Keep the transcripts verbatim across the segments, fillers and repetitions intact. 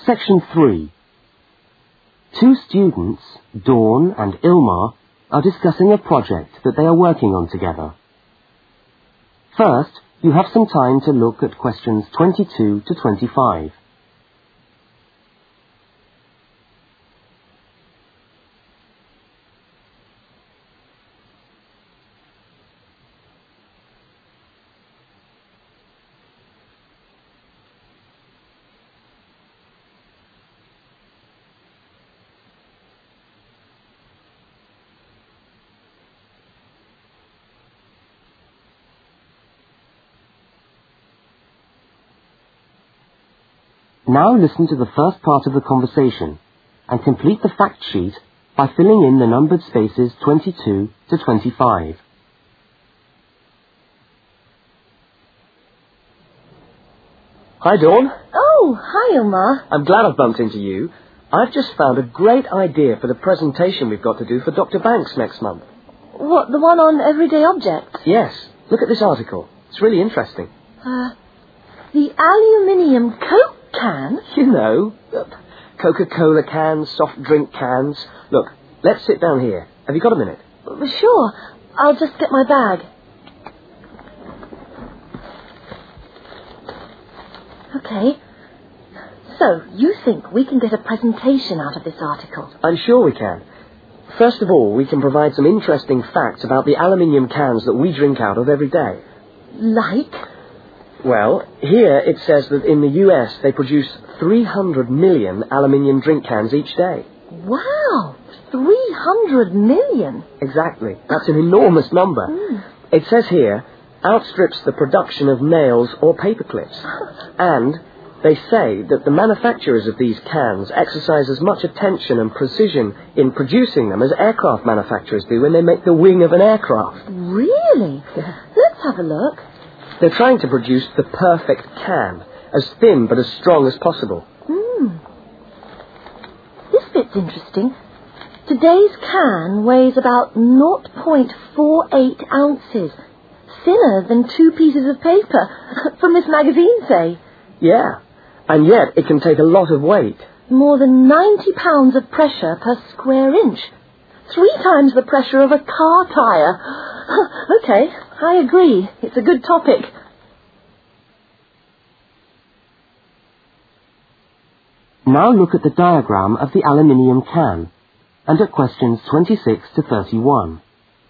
Section three. Two students, Dawn and Ilmar, are discussing a project that they are working on together. First, you have some time to look at questions twenty-two to twenty-five. Now listen to the first part of the conversation and complete the fact sheet by filling in the numbered spaces twenty-two to twenty-five. Hi, Dawn. Oh, hi, Ilmar. I'm glad I've bumped into you. I've just found a great idea for the presentation we've got to do for Doctor Banks next month. What, the one on everyday objects? Yes. Look at this article. It's really interesting. Uh, the aluminium Coke can? You know, uh, Coca-Cola cans, soft drink cans. Look, let's sit down here. Have you got a minute? Sure. I'll just get my bag. Okay. So, you think we can get a presentation out of this article? I'm sure we can. First of all, we can provide some interesting facts about the aluminium cans that we drink out of every day. Like? Well, here it says that in the U S they produce three hundred million aluminium drink cans each day. Wow! three hundred million? Exactly. That's an enormous number. Mm. It says here, outstrips the production of nails or paper clips. And they say that the manufacturers of these cans exercise as much attention and precision in producing them as aircraft manufacturers do when they make the wing of an aircraft. Really? Yeah. Let's have a look. They're trying to produce the perfect can, as thin but as strong as possible. Hmm. This bit's interesting. Today's can weighs about zero point four eight ounces. Thinner than two pieces of paper, from this magazine, say. Yeah, and yet it can take a lot of weight. More than ninety pounds of pressure per square inch. Three times the pressure of a car tyre. Okay, I agree. It's a good topic. Now look at the diagram of the aluminium can and at questions twenty-six to thirty-one.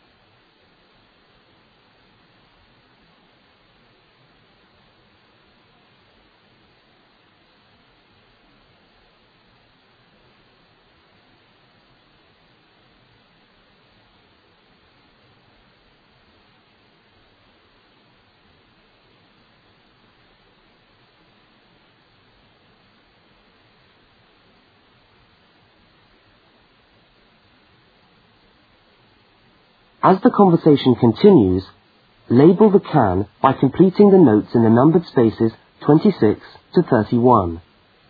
As the conversation continues, label the can by completing the notes in the numbered spaces twenty-six to thirty-one.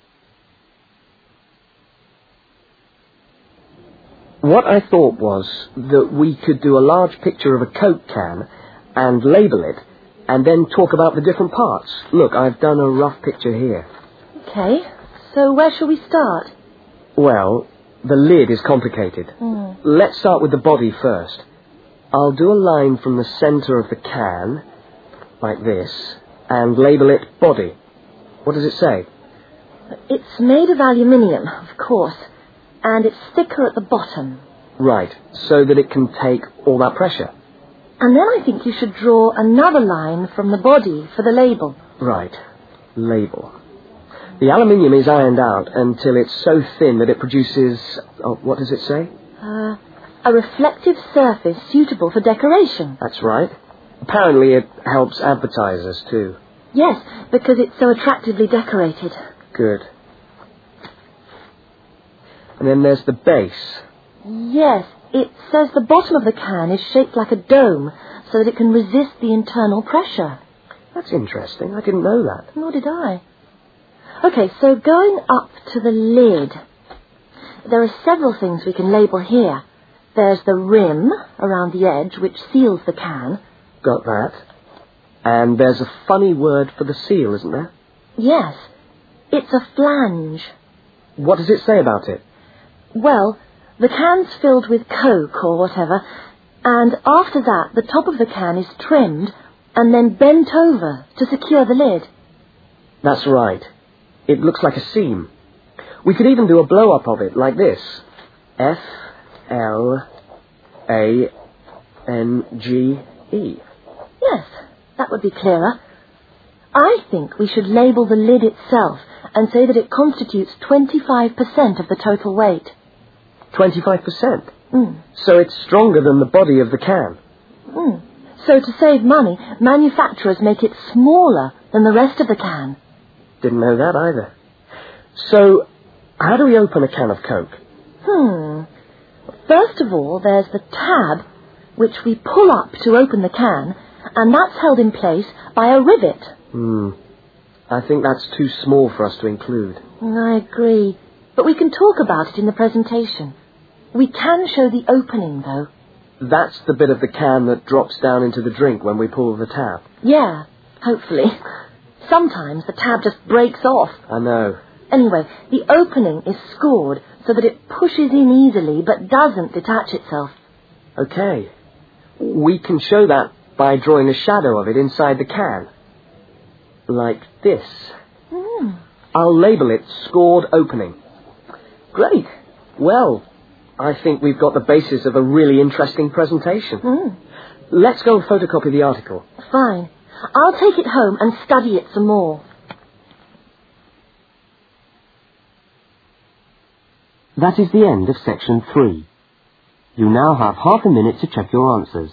What I thought was that we could do a large picture of a Coke can and label it, and then talk about the different parts. Look, I've done a rough picture here. Okay, so where shall we start? Well, the lid is complicated. Mm. Let's start with the body first. I'll do a line from the centre of the can, like this, and label it body. What does it say? It's made of aluminium, of course, and it's thicker at the bottom. Right, so that it can take all that pressure. And then I think you should draw another line from the body for the label. Right, label. The aluminium is ironed out until it's so thin that it produces... Oh, what does it say? Uh... A reflective surface suitable for decoration. That's right. Apparently it helps advertisers too. Yes, because it's so attractively decorated. Good. And then there's the base. Yes, it says the bottom of the can is shaped like a dome so that it can resist the internal pressure. That's interesting. I didn't know that. Nor did I. Okay, so going up to the lid. There are several things we can label here. There's the rim around the edge, which seals the can. Got that. And there's a funny word for the seal, isn't there? Yes. It's a flange. What does it say about it? Well, the can's filled with Coke or whatever, and after that the top of the can is trimmed and then bent over to secure the lid. That's right. It looks like a seam. We could even do a blow-up of it, like this. F L A N G E. Yes, that would be clearer. I think we should label the lid itself and say that it constitutes twenty-five percent of the total weight. twenty-five percent? Mm. So it's stronger than the body of the can. Mm. So to save money, manufacturers make it smaller than the rest of the can. Didn't know that either. So, how do we open a can of Coke? Hmm. First of all, there's the tab, which we pull up to open the can, and that's held in place by a rivet. Hmm. I think that's too small for us to include. I agree. But we can talk about it in the presentation. We can show the opening, though. That's the bit of the can that drops down into the drink when we pull the tab. Yeah, hopefully. Sometimes the tab just breaks off. I know. Anyway, the opening is scored so that it pushes in easily but doesn't detach itself. Okay. We can show that by drawing a shadow of it inside the can. Like this. Mm. I'll label it Scored Opening. Great. Well, I think we've got the basis of a really interesting presentation. Mm. Let's go and photocopy the article. Fine. I'll take it home and study it some more. That is the end of section three. You now have half a minute to check your answers.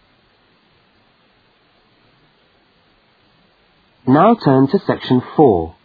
Now turn to section four.